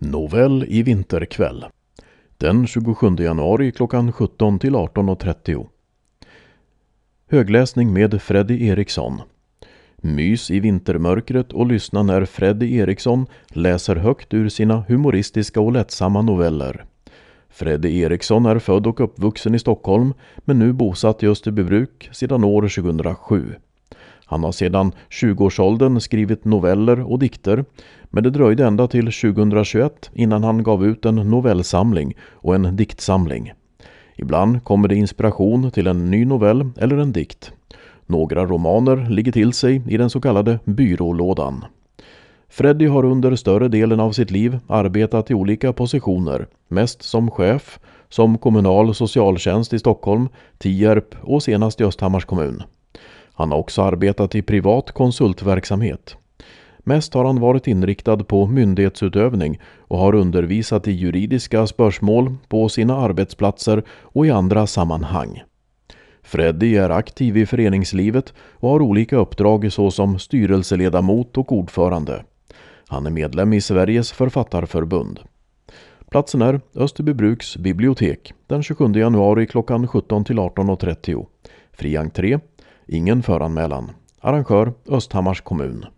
Novell i vinterkväll. Den 27 januari klockan 17 till 18.30. Högläsning med Freddy Eriksson. Mys i vintermörkret och lyssna när Freddy Eriksson läser högt ur sina humoristiska och lättsamma noveller. Freddy Eriksson är född och uppvuxen i Stockholm men nu bosatt i Österbybruk sedan år 2007. Han har sedan 20-årsåldern skrivit noveller och dikter, men det dröjde ända till 2021 innan han gav ut en novellsamling och en diktsamling. Ibland kommer det inspiration till en ny novell eller en dikt. Några romaner ligger till sig i den så kallade byrålådan. Freddy har under större delen av sitt liv arbetat i olika positioner, mest som chef, som kommunal socialtjänst i Stockholm, Tierp och senast i Östhammars kommun. Han har också arbetat i privat konsultverksamhet. Mest har han varit inriktad på myndighetsutövning och har undervisat i juridiska spörsmål på sina arbetsplatser och i andra sammanhang. Freddy är aktiv i föreningslivet och har olika uppdrag såsom styrelseledamot och ordförande. Han är medlem i Sveriges författarförbund. Platsen är Österbybruks bibliotek den 27 januari klockan 17 till 18.30. Fri entré, ingen föranmälan. Arrangör Östhammars kommun.